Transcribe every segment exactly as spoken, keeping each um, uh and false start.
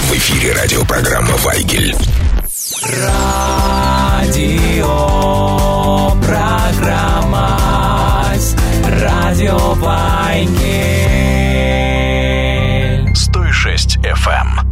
В эфире радиопрограмма «Вайгель». Радио, программа «Радио Вайгель». сто шесть эф эм.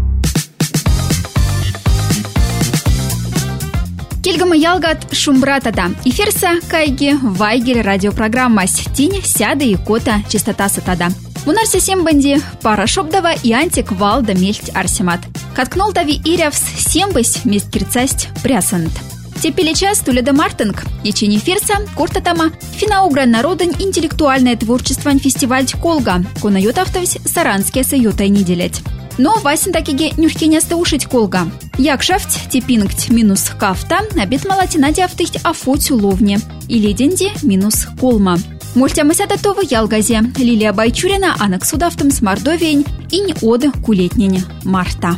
Кельгама ялгат шумбратада. Эфирса кайги Вайгель радиопрограммас. Тинь сяда и кота частота сатада. Мунарся сембанди пара шобдава и антик валда мельть арсимат. Каткнул тави ирявс сембась месть кирцасть прясант. Тепели час туледа мартинг. Ячини фирса куртатама финаугра народен интеллектуальное творчество фестиваль Колга. Кона ютавтовсь саранские саютай неделять. Но васин такиге нюхкиняста ушить Колга. Як шафть типингть минус кафта, обед малатинади автыхть афуть уловне. Или денди минус колма. Мультямысята това ялгазе. Лилия Байчурина, анак судавтым с Мордовиень и не оды кулетнень марта.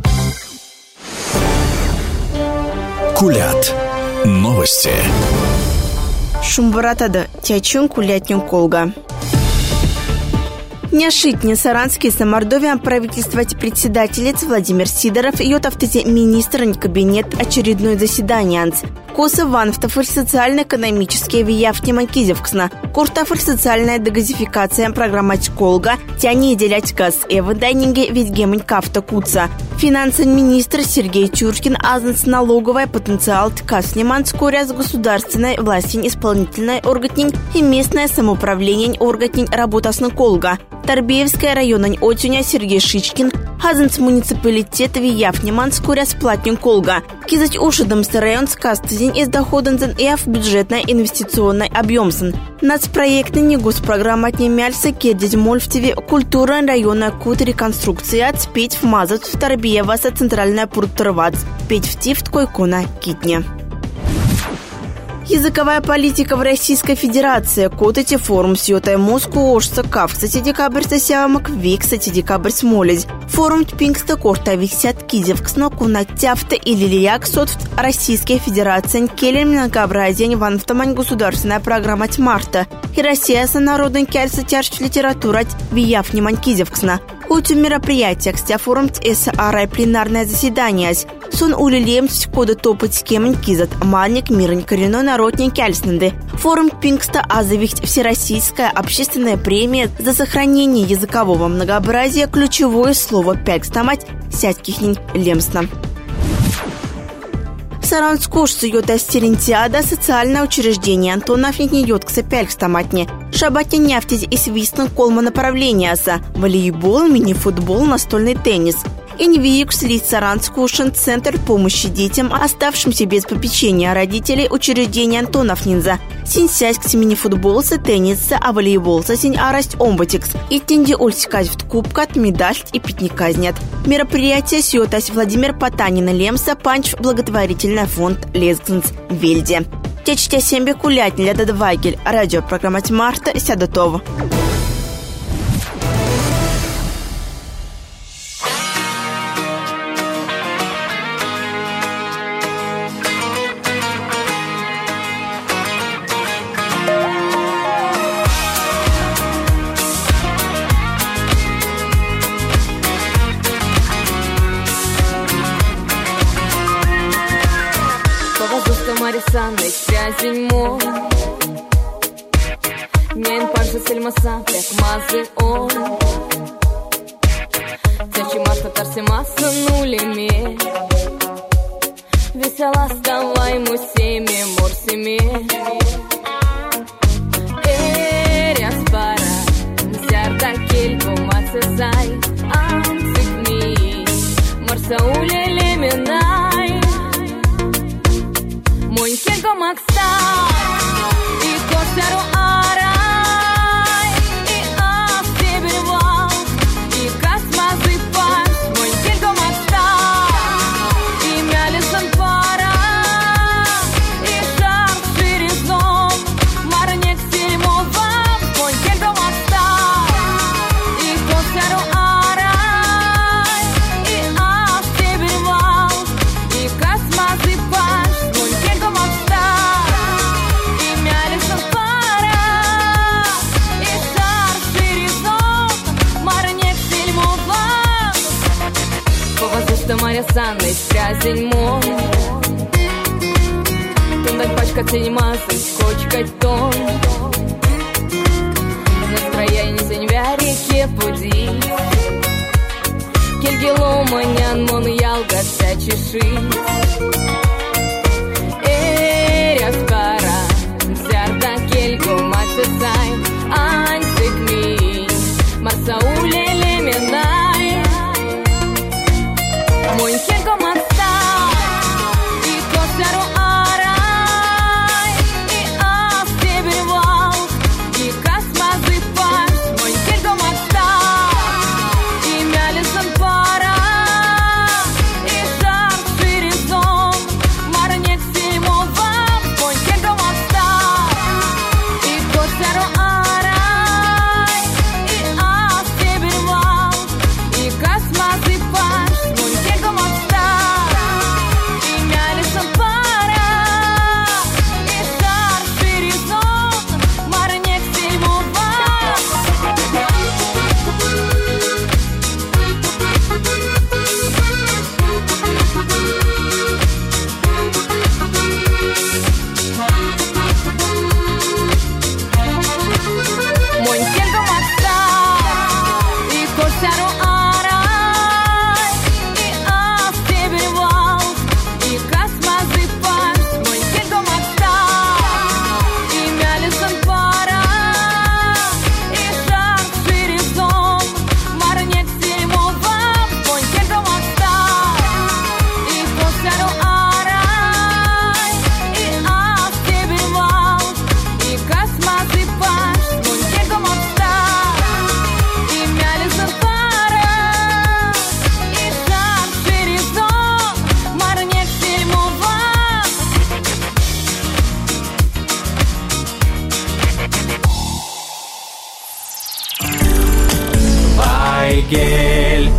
Кулят. Новости. Шумбаратада тячун кулятню Колга. Няшитне Саранский Самордовия правительствовать председателец Владимир Сидоров и отавтызе министр кабинет очередное заседание. Коса ванфтафль социально-экономические вияфтни манкизевксна. Куртафль социальная дегазификация программа Колга. Тяни делять газ эвы дайнинге ведь гемань кафта куца. Финансовый министр Сергей Чуркин азнц налоговая потенциал ткас неман скоря с государственной властью исполнительной органень и местное самоуправление органень работасна Колга. Тарбеевская районань отюня Сергей Шичкин, Хазанц муниципалитет Вияфнеман скоря сплатню Колга. Кизать ушидом район скастызень из доходанзен и в бюджетной инвестиционной объемсын. Нацпроектный не госпрограмма отнемяльса кеддить мольфтеве культура района кут реконструкции отспеть вмазать в Тарбеева со центральная пуртырвац, петь в тифт койкона китне. Языковая политика в Российской Федерации. Котати форум сьотай Москву ошса кав. Кстати, декабрь сосямок век, кстати, декабрь смолить. Форум тпингста корта висят кизевксно кунатяфта или лияк сотфт Российской Федерации. Келем многообразие ванфтамань государственная программа тмарта. И Россия со народным кельса тяжч литература вияв немань кизевксна. Кутю мероприятия, кстя форум ТСАР пленарное заседание. Сон улилем кода топать кемень кизат. Манник мирень коренной народник кельсненды. Форум Пингста азовихть всероссийская общественная премия за сохранение языкового многообразия. Ключевое слово пекстамать сядькихнень лемсна. Саранскош суёта стерентиада социальное учреждение Антонов не идет к сапяльхстаматне. Шабатня нефтить и свистнут колма направления за волейбол, мини-футбол, настольный теннис. И не виюкс ли Саранскошен центр помощи детям, оставшимся без попечения родителей учреждения Антонов Нинза. Синсяськ мини-футбол, теннис, а волейбол синь арасть омбатикс. И тенди ульсикать в кубкат, медаль и пятни казнят. Мероприятие сьотась Владимир Потанин Лемса, панч благотворительный фонд Лезгнс Вельде. Течтя сембе кулять ляда Вайгель. Радиопрограмма Марта Сядотова. Sannej связень мой Нен паржа сельмаса Пек мазы он Тячи марта тарсимаса нулеме Весела ставай мусеме морсеме Эряс пара Зярда кельку мацезай Антикни Марса улелеменай Мой келько макста И костеру арай И автебервал И космазы паш Мой келько макста И мялисан пара И шар ширизом Марнек сельмовал Мой келько макста И костеру арай И автебервал что Мария Санной сказень мой. Тундай пачка ценимасы, скочкать тон. Настроение сеньвяри кепуди. Кельгело манян мон ялга чеши. Эря скара, зярда кельгу мацесай. Ансик ми, марсауле леменай. Мой кельгу мацай, и косяру арай. И астебер вал, и касмазы паш. Мой кельгу мацай, и мялисан пара. И шар ширизон, марнек сильмова. Мой кельгу мацай, и косяру арай. И астебер вал, и касмазы паш. Мой кельгу мацай, и мялисан пара. И шар ширизон, марнек сильмова. Мой кельгу мацай, и косяру арай. И астебер вал, и касмазы паш. Мой кельгу мацай, и мялисан пара. И шар ширизон, марнек сильмова. Мой кельгу мацай, и косяру арай. И астебер вал, и касмазы паш. Мой кельгу мацай, и мялисан пара. И шар ширизон, марнек сильмова. Вайгель.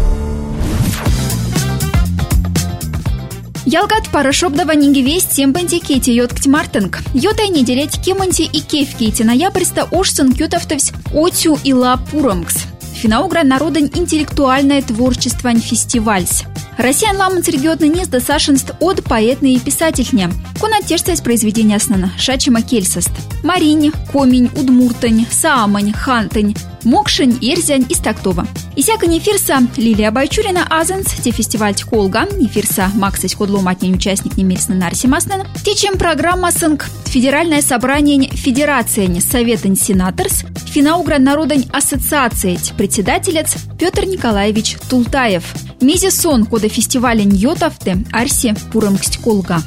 Ялгат парашобдава нингевесть сембанди кейти йоткт мартынг. Йотай неделять кеманти и кейф кейти ноябрьста ошсын кютавтовсь отю и ла пурамкс. Финаугра народань интеллектуальное творчество фестивальс. Россиян ламанц регионный незда сашенст от поэтный и писательня. Кона тешцась произведения основна Шачима Кельсост. Маринь, Комень, Удмуртань, Саамань, Хантань, Мокшень, Эрзянь и Стактова. Исяка нефирса Лилия Байчурина Азенс, те фестиваль Колга, нефирса Максась Кодломатнин участник немельсна Нарсимаснен, те чем программа сынк Федеральное собрание Федерация Советань Сенаторс, Финаугра народань ассоциация председателец Петр Николаевич Тултаев. Мези сон кода фестиваля Ньотавте Арси Пурамксть Колга.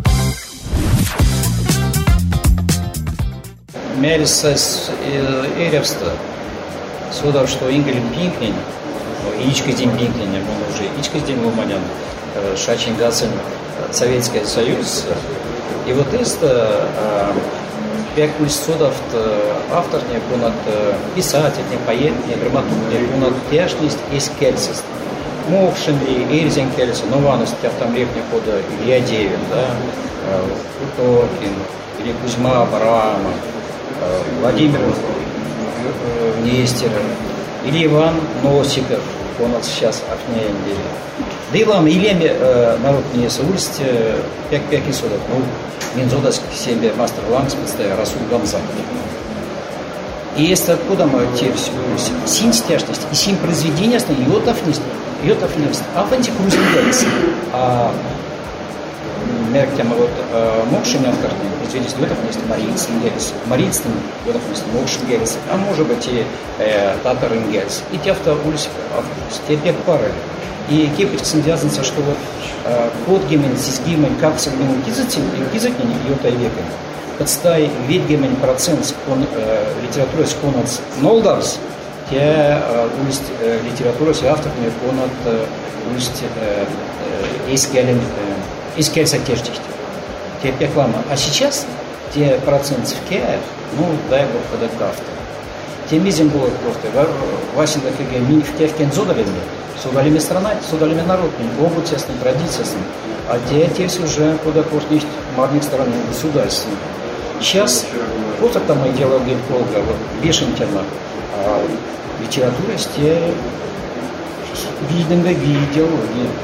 Мельсас Эревста, сюда что Ингель Пинкнин, Ичка Дим Пинкнин, он уже Ичка Дим Луманян, Шачингацин, Советский Союз. И вот это пять судов автор не понад писатель, не поэт, не драматург, не понад тяжность из Кельсис. Мокшин ли, Эрзин Кельсис, Нованность, там репня хода Илья Девин, да, Куторкин, или Кузьма Бараама, Владимир Нестеров, или Иван Носиков, он вот сейчас Ахнеенди. Да и лам, или народ не соульсть, пять пять судов, ну, Минзодас себе мастер лангс представил Расул Гамзан. И если откуда мы те все, сим стяжность, и сим произведение, йотовность, йотовность, а фантикрузингалис, а мерктем вот мокшинян картин, произведение йотовность, марийцингелис, марийцин йотовность, мокшингелис, а может быть и татарингелис, и те авто улис, те пек парали. И кепить связано, что вот код гемен, сисгемен, как сагемен, кизатин, кизатин, йота века. Подстай ведгемен процент кон литературы с конец нолдарс, те улист литературы с авторами конот улист искелен искельса тежтих. Те пеклама. А сейчас те процент в ке, ну дай бог когда кафта. Те мизем было просто. Васин такие мини в тевкен зодалеми. Судалими страна, судалими народ, обу тесной традиции. А те теперь уже куда корнить марных стран государств. Сейчас вот это мы делаем Гельполга, вот Бешенкина, а литература те видно видел,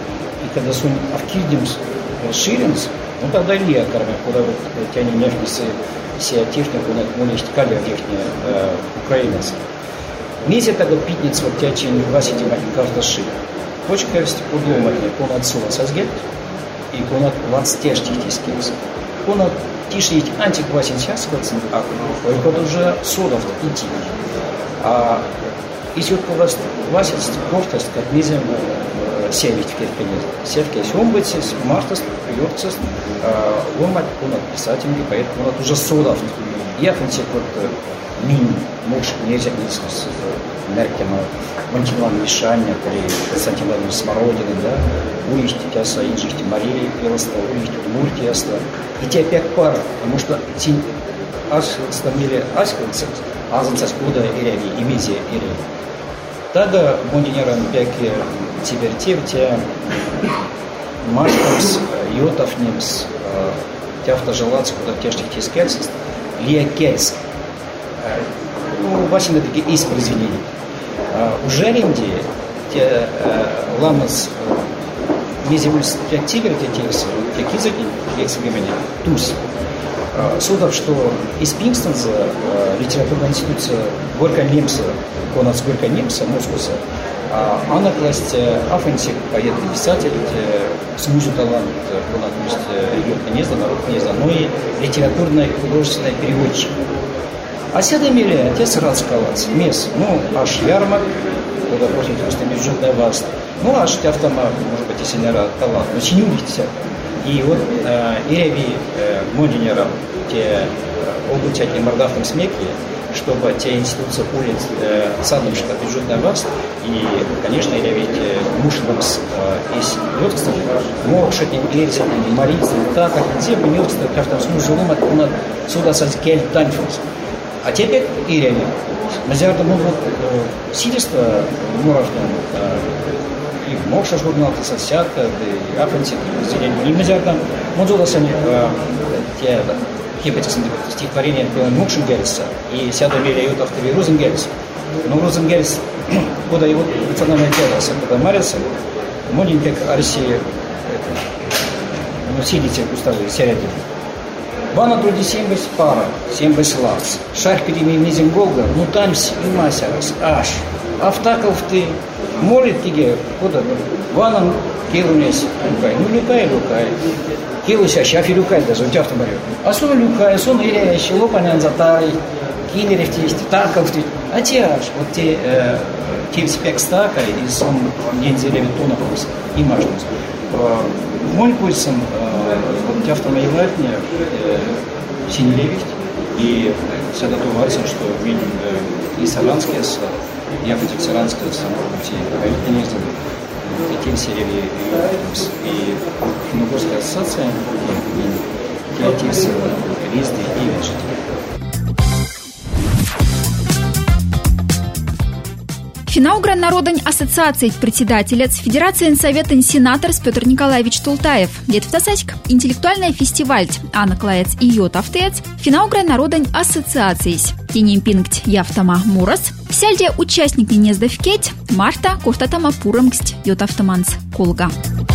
и когда сон авкидимс ширинс, ну тогда лия карме, куда вот тяни нежницы все технику на монесть калия техния украинец. Месяц тогда питниц вот тячи не власити матин каждый шир. Очень кажется, подумать, он отсюда созгет, и он от вас теж тихтискился. Он от тише антиквасин сейчас, а он уже содов идти. А если вот вас васить кофтость, как нельзя севить в керпене, севки, если он будет с мартост, приёрцест, он мать, он от писателей, поэтому он уже содов. Я в принципе вот мин, муж, нельзя не с Меркина, Валентина Мишаня, Константин Владимирович Смородина, да, уйти тяса, инжихти Марии, Пелоста, уйти Удмуртияста. И те опять пара, потому что тень астамили асканцев, азанцев куда иреви, и мизия иреви. Тогда мондинерам пяки тибертив, те маштамс, йотов немс, те автожелац, куда те штихти скельсист, лия кельс. Ну, ваши такие из произведений. Уже ренди, те ламас мизимус те тигр, те тирсы, те кизаки, те современные, туз. Судов, что из Пимстонса литературная институция Горько Немца, конец Горько Немца, Москуса, она класть афенсик, поэт и писатель, смузу талант, конат есть регион Гнезда, народ Гнезда, но и литературная художественная переводчик. А седа имели, те срад скалац, мес, ну, аж ярмак, куда просто просто бюджетная власть, ну, аж те автома, может быть, и сильнера талант, но синю видите. И вот э, иреви э, мондинера те э, обучать мордавным смеки, чтобы те институции улиц э, садовщика бюджетная власть, и, конечно, иреви те мушнамс э, из лёгкостов, мог шатнин гельцин, марицин, так, как те бы лёгкостов, каждым смузулом от унат сюда сазгель танфус. А теперь иреви. Назярда мы вот сидерство муравтом, и мокша журнал, и сосятка, и афенсик, и зелень. И мы зярда, мы золосами те хипетис стихотворения было мокшим гельса, и сяда мели ют автови Розенгельс. Но Розенгельс, куда его национальная телоса, когда марился, модин как Арси, ну, сидите, уставили, середины. Вана труди сембес пара, сембес лавс. Шарх перемей низим голга, ну таньс и масярас, аж. Автаков ты, молит тебе, куда ванан килунес, люкай, ну люкай, люкай. Килуся, щафи люкай, даже у тебя в том баре. А сон люкай, сон илящий, лопанян затарый, кинерев есть, таков ты. А те аж, вот те, те спек стака, и сон нензелевит тунакус, и мажнус. Мой курсом вот автомобильная синеревить и всегда товарищем, что видим и саранские, и африканские саранские, может быть, и конечно, и тем серии и финогорская ассоциация, и креативцы, листы и вещи. Финаугран Народань ассоциации председателец Федерации Совета сенатор Петр Николаевич Тултаев. Летвтасачк интеллектуальный фестиваль Анна Клаец и Йотавтец. Финаугран Народань ассоциации. Тиним пинкт Яфтама Мурас. Сяльде участник Гнезда Вкеть. Марта Куртатама Пурамкст Йотавтаманс Кулга.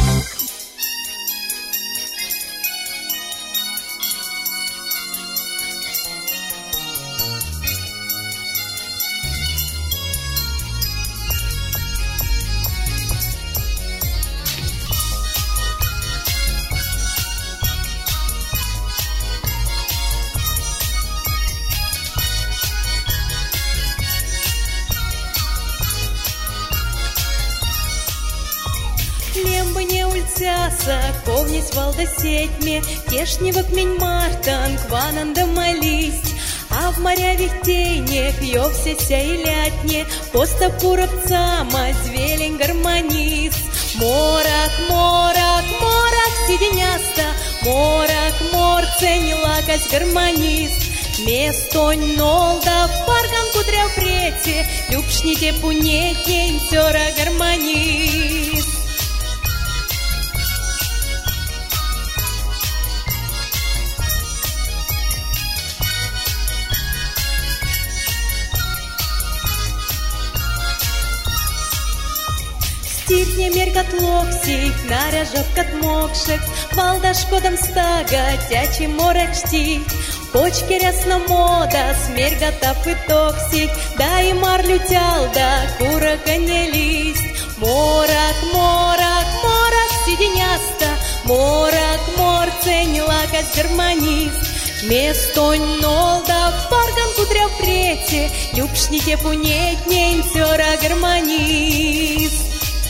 Ковнись валда сетьме, тешневок мень мартан, квананда молись. А в моря вихтейне, пьёвся ся и лятне, поста пуровца, мадзвелень гармонис. Морак, морак, морак, сиденяста, морак, морцень, лакась гармонис. Местонь нолда, паркан кудря в прете, любшните пунетень, сёра гармонис. Стихне мерка локсик, наряжок от мокшек, валда шкодом стага, тячи морочти. Почки рясно мода, смерга тап и токсик, да и марлю тялда, курака не лист. Морак, морак, морак, сиденяста, морак, морцень, лакать гармонист. Местонь нолда, парган кудря в прете, любшните пунеть, ненцера гармонист.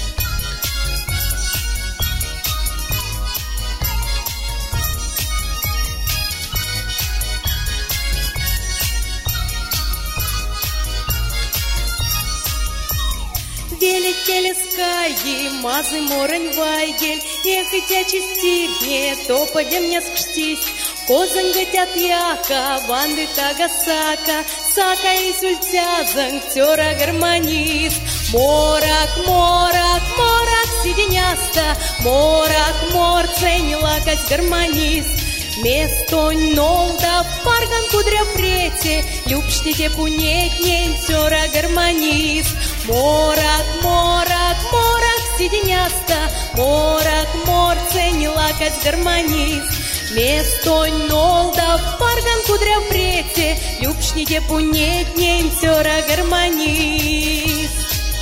Велик телескаги, мазы морень вайгель, эх, и тя чистигне, то подем не скштись. Козань гатят яка, ванды тагасака, сака и сультязан, тера гармонист. Морак, морак, морак, сиденяста, морак, морцень, лакать гармонист. Местонь нолда, парган кудря в прете, любшните пунеть, ненцера гармонист. Морак, морак, морак, сиденяста, морак, морцень, лакать гармонист. Местонь нолда, парган кудря в прете, любшните пунеть, ненцера гармонист.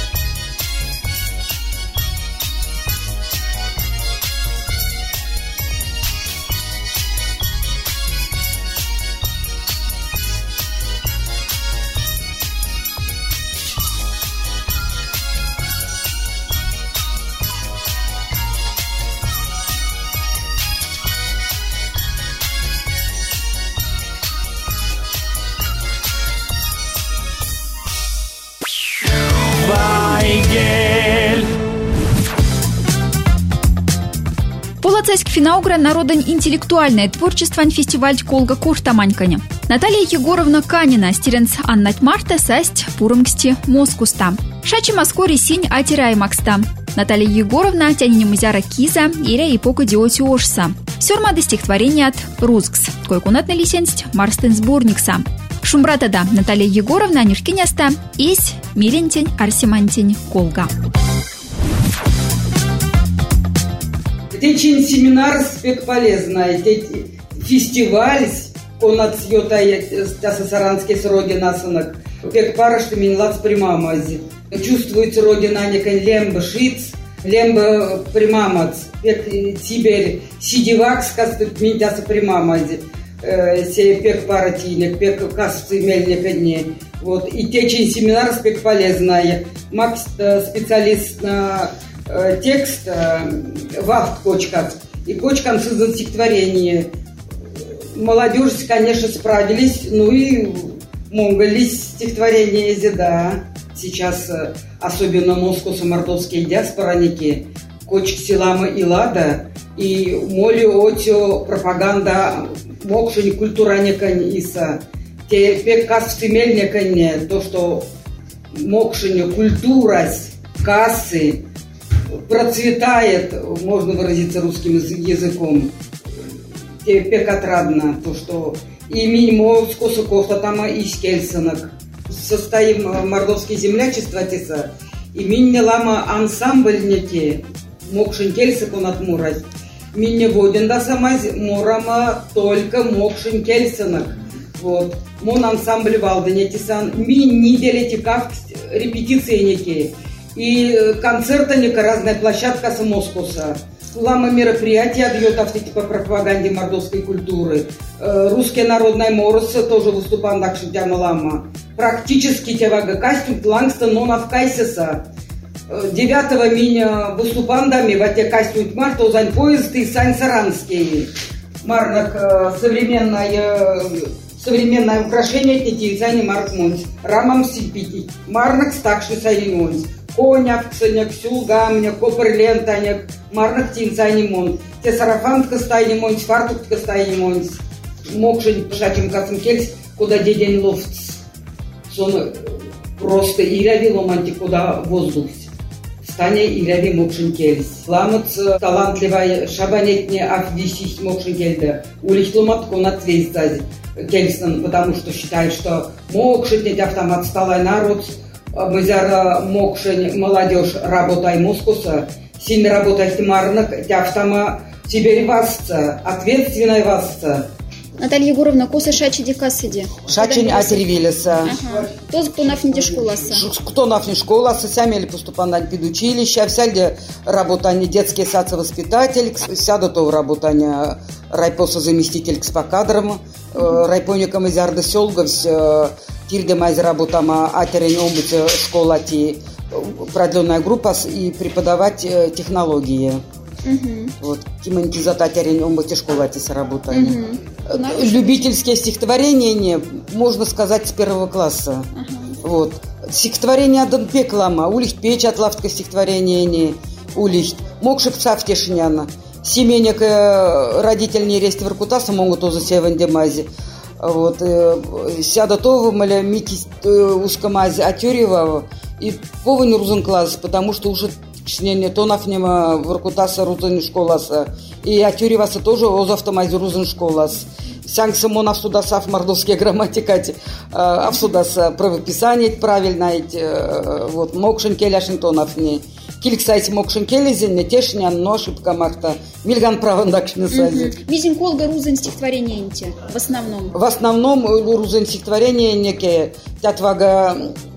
Вайгель. Полацайск финаугра народань интеллектуальное творчество фестиваль Колга Коштаманьканя. Наталья Егоровна Канина, стиренц Аннать Марта, састь Пурымксти Москуста. Шачи Маскори синь атирай макста. Наталья Егоровна тянине музяра киза, иря и пока диоти ошса. Сёрмады стихотворение от Рузгс. Койкунатна лисенсть Марстен сборникса. Шумбратада Наталья Егоровна Нюшкиняста, Ись Мирентень Арсимантень Колга. Течин семинар спек полезный, фестиваль, он отсъет Саранский с родина сынок. Пек пара, что минлац примамази. Чувствуется родина некой лемба шиц, лемба примамац. Пек Сибирь сидивак, скажет, минтяса примамази. Сей пек пара тинек, пек кассы мельника дней. Вот. И течин семинар спек полезная. Макс специалист на текст Вахт Кочкан. И Кочкан создан стихотворение. Молодежь, конечно, справились, ну и монголись стихотворение да. Сейчас особенно москосо-мордовские диаспораники, Кочк Силама и Лада, и моли отё пропаганда мокшень культуранекань иса. Те пекас в то, что мокшень культурась, кассы, процветает, можно выразиться русским языком, пек отрадно, то, что и минимо скосуков-то там и скельсонок. Состоим мордовские землячества теса, и минне лама ансамбльники, мокшин кельсик он отмурать. Минне воден да самаз мурама только мокшин кельсонок. Вот. Мон ансамбль валдене тесан, мин неделя текав репетиции. И концертаника, разная площадка с Москуса. Лама мероприятия отбьет автоки по пропаганде мордовской культуры. Русская народная морса тоже выступал так шутяна лама. Практически тевага костюм Лангстон нон авкайсеса. Девятого меня выступандами в эти костюм марта узань поезд и сань саранский. Марнак современная современное украшение тети сани марк монс. Рамам сипити. Марнак стакши сани монс. Коняк, ксеняк, сюлгамняк, копрлентаняк, марнак тинсайни монс. Те сарафанка стайни монс, фартукка стайни монс. Мокшень шачим касым кельс, куда дедень лофтс. Сон просто иряви ломанти, куда воздух. Стане иряви мокшень кельс. Ламыц талантливая шабанетне афдисись мокшень кельда. Улих ломат конат вейстази кельснан, потому что считает, что мокшень автомат сталай народ. Мы зара мокшень молодежь работай мускуса, сильно работает марнак, тяфтама теперь васца, ответственная васца. Наталья Егоровна, косы шачи дикасыди. Шачень атервилеса. Кто кто нафнди школаса? Кто нафни школаса, сами ли поступали в педучилище, всяде работание детский садовоспитатель, сяду то работание райпоса заместитель по кадрам, райпоникам из Арды Селговс, тирдема из работама атерень омбудь школа ти продленная группа и преподавать технологии. Uh-huh. Вот, кимонтизататерень омбудь школа ти сработали. Uh-huh. Любительские стихотворения не, можно сказать, с первого класса. Uh-huh. Вот. Стихотворение Адан Пеклама, улихт печь от лавтка стихотворения не, улихт. Мокшик псав тешняна. Семенек родительные рест Воркутаса могут тоже севан демази. Вот. Сяда то маля мити узкомази атюрива и повын рузен класс, потому что уже не то нафнема Воркутаса рузен школаса и атюриваса тоже оз автомази рузен школас. Сянг самон авсудасав мордовские грамматикати, авсудаса правописание правильно, вот мокшен келяшен то нафне. Кильксайти мокшен келезен, не тешнян, но ошибка марта. Мильган правандакшны сази. Визин колга рузен стихотворение инте, в основном. В основном рузен стихотворение некие тятвага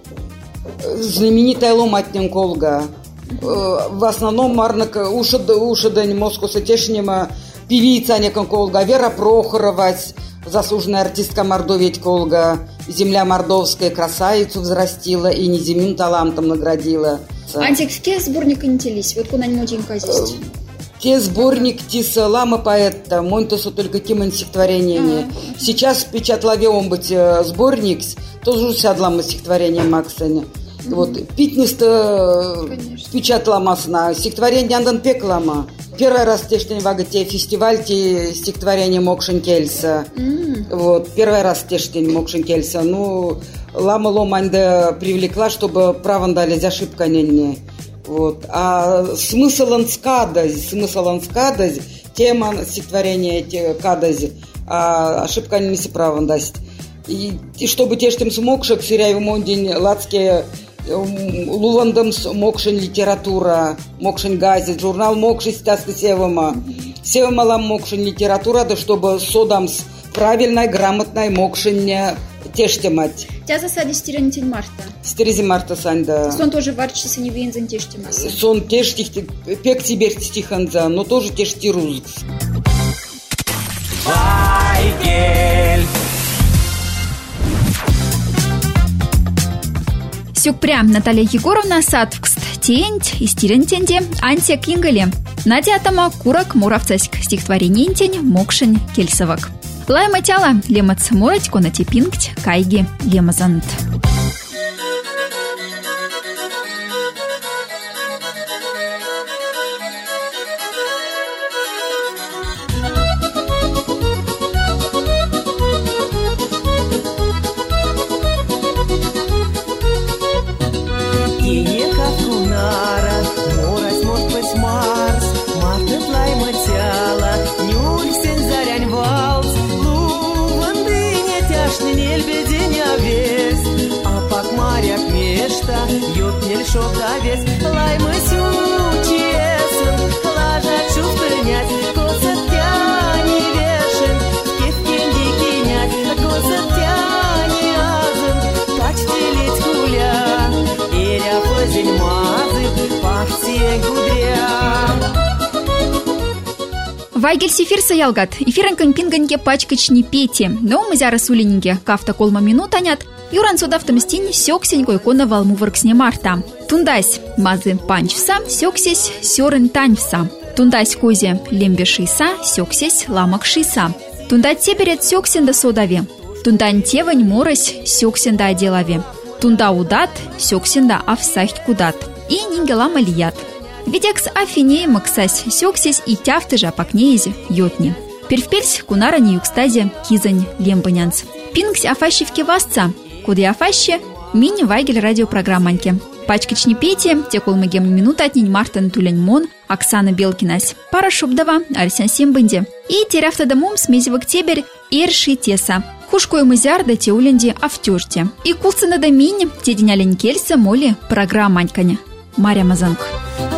знаменитая ломатнем колга. В основном марнак ушедень москоса тешнема певица некон колга, Вера Прохорова, заслуженная артистка Мордовии колга, земля мордовская красавицу взрастила и неземным талантом наградила. Антикские сборник интеллись, вот куда моденька здесь. Те сборник тиса лама поэта, монтосу только тимон стихотворениями. А-а-а. Сейчас печатлаве омбыть сборник, тоже сядлама стихотворения Максеня. Mm-hmm. Вот, питнис-то печатлама сна, стихотворение Андан Пеклама. Первый раз тештень вагате фестиваль те стихотворение Мокшенкельса. Mm-hmm. Вот, первый раз тештень Мокшенкельса. Ну, лама ломанда привлекла, чтобы правом дали за ошибка не. Вот. А смысл анскадаз, смысл анскадаз, тема стихотворения те кадаз, а ошибка не си правом даст. И, и чтобы тештем смокшек, сиряй в мондень лацкие лувандам мокшен литература, мокшен газет, журнал мокши стаска севама. Севама лам мокшен литература, да чтобы содамс правильной, грамотной мокшен тештемать. Тя засади стеренитель марта. Стерези марта санда. Сон тоже варчится не вензен тештемаса. Сон тешти пек тибер стиханза, но тоже тешти рузг. Вайгель. Сюкпрям Наталья Егоровна садвкст тенть и стирентенде антия кингале. Надя атама курак муравцаськ стихотворение интень мокшень кельсовак. Лайма тяла лемац мурать конати пинкть кайги лемазант. Вайгель сифирса ялгат, эфирен пинганьке пачкачни пети, но мы зараз улининге кафта колма минутанят, юран судавтамстин сёксень койкона валму варксне марта. Тундась мазы панчвса, сёксесь сёрын таньвса. Тундась козе лембешиса, сёксесь ламакшиса. Тундать себерет сёксен да содаве. Тундань тевань морось сёксен да оделаве. Тунда удат, сёксен да авсахть кудат. И нингелама лият. Видекс афинея максась сёксись и тяфтыжа пакнеизе йотни. Первпельсь кунара не юкстазе кизань лембанянц. Пингсь афащевки васца, куды афаще мини Вайгель радиопрограмманьке. Пачкачни пети, текул мегем минута отнень Мартин Туленьмон, Оксана Белкинась, Пара Шубдова, Арсен Симбанди. И теряфта домом смези в октябрь Ирши Теса. Хушкой мызярда те уленди автюрте. И кулца на домине те деня ленькельса моли программаньканя. Мария Мазанг.